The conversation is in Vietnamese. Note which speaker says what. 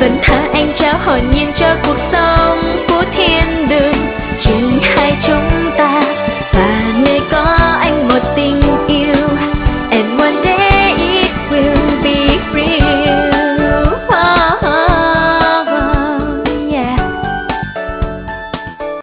Speaker 1: vần thơ anh trao hồn nhiên cho cuộc sống.